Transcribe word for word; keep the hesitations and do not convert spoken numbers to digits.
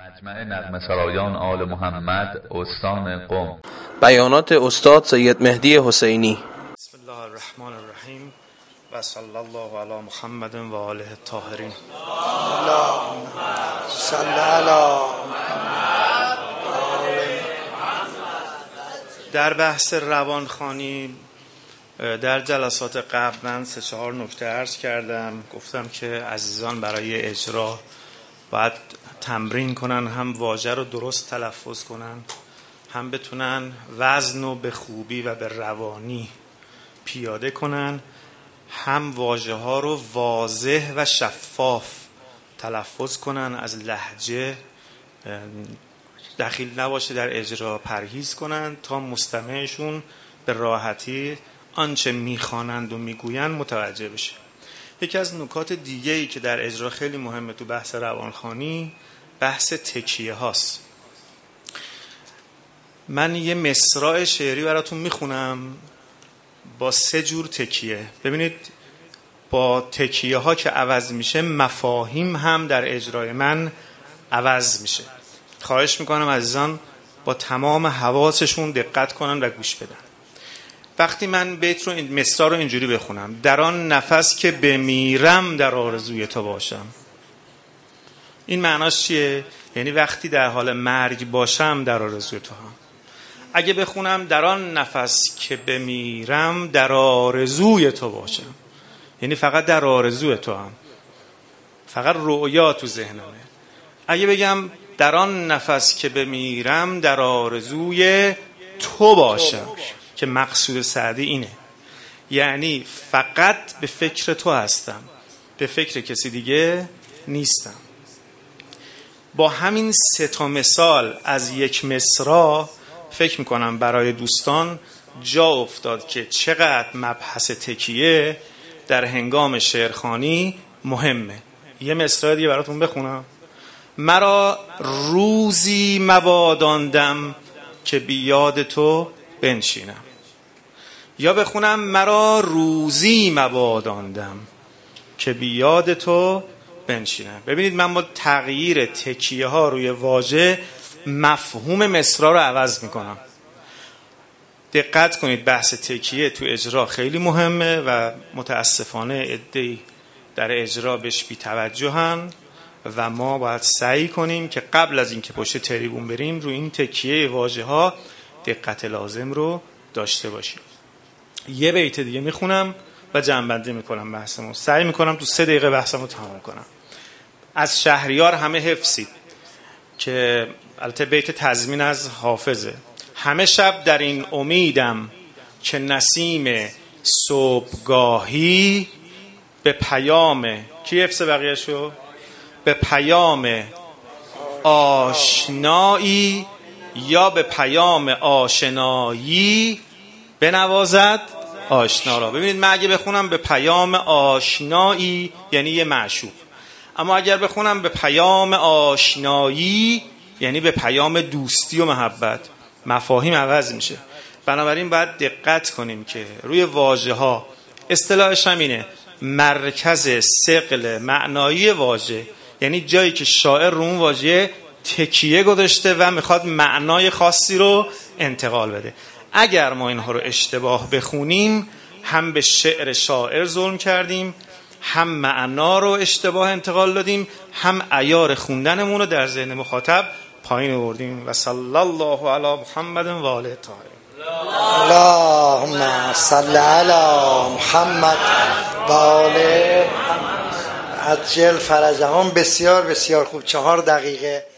مجمع نغمه‌سرایان آل محمد استان قم. بیانات استاد سید مهدی حسینی. بسم الله الرحمن الرحیم و صلی الله علی محمد و آله الطاهرین. اللهم صل علی محمد. در بحث روانخوانی در جلسات قبل من سه چهار نکته عرض کردم. گفتم که عزیزان برای اجرا باید تمرین کنن، هم واژه رو درست تلفظ کنن، هم بتونن وزن رو به خوبی و به روانی پیاده کنن، هم واژه ها رو واضح و شفاف تلفظ کنن، از لهجه دخیل نباشه در اجرا پرهیز کنن تا مستمعشون به راحتی آنچه میخوانند و میگویند متوجه بشه. یکی از نکات دیگه‌ای که در اجرا خیلی مهمه تو بحث روانخوانی بحث تکیه هاست. من یه مصرع شعری براتون میخونم با سه جور تکیه. ببینید با تکیه ها که عوض میشه مفاهیم هم در اجرای من عوض میشه. خواهش میکنم عزیزان با تمام حواسشون دقت کنن و گوش بدن. وقتی من بیت رو این مصرع رو اینجوری بخونم: در آن نفس که بمیرم در آرزوی تو باشم، این معناش چیه؟ یعنی وقتی در حال مرگ باشم در آرزوی تو هم. اگه بخونم در آن نفس که بمیرم در آرزوی تو باشم، یعنی فقط در آرزوی تو هم، فقط رؤیا تو ذهنمه. اگه بگم در آن نفس که بمیرم در آرزوی تو باشم، که مقصود سعدی اینه، یعنی فقط به فکر تو هستم، به فکر کسی دیگه نیستم. با همین سه تا مثال از یک مصرع فکر میکنم برای دوستان جا افتاد که چقدر مبحث تکیه در هنگام شعرخوانی مهمه. یه مصرع دیگه براتون بخونم: مرا روزی مباداندم که بی یاد تو بنشینم. یا بخونم مرا روزی مباداندم که بی یاد تو بنشینم. ببینید من با تغییر تکیه ها روی واژه مفهوم مصرع رو عوض میکنم. دقت کنید بحث تکیه تو اجرا خیلی مهمه و متاسفانه عده‌ای در اجرا بهش بی توجهن و ما باید سعی کنیم که قبل از اینکه پشت تریبون بریم روی این تکیه واژه ها دقت لازم رو داشته باشیم. یه بیت دیگه میخونم و جمع‌بندی میکنم بحثمو. سعی میکنم تو سه دقیقه بحثمو تمام کنم. از شهریار همه حفظید که البته بیت تضمین از حافظه: همه شب در این امیدم که نسیم صبحگاهی به پیام کی حفظ بقیه شو؟ به پیام آشنایی یا به پیام آشنایی بنوازد آشنا را. ببینید من اگه بخونم به پیام آشنایی یعنی یه معشوق، اما اگر بخونم به پیام آشنایی یعنی به پیام دوستی و محبت، مفاهیم عوض میشه. بنابراین باید دقت کنیم که روی واژه ها، اصطلاحش هم اینه مرکز ثقل معنایی واژه، یعنی جایی که شاعر رو اون واژه تکیه گذاشته و میخواد معنای خاصی رو انتقال بده. اگر ما اینها رو اشتباه بخونیم هم به شعر شاعر ظلم کردیم، هم معنا رو اشتباه انتقال دادیم، هم عیار خوندنمون رو در ذهن مخاطب پایین آوردیم. و صلی الله علی محمد و آله الطاهرین. اللهم صل علی محمد و آله عجل فرجهم. بسیار بسیار خوب. چهار دقیقه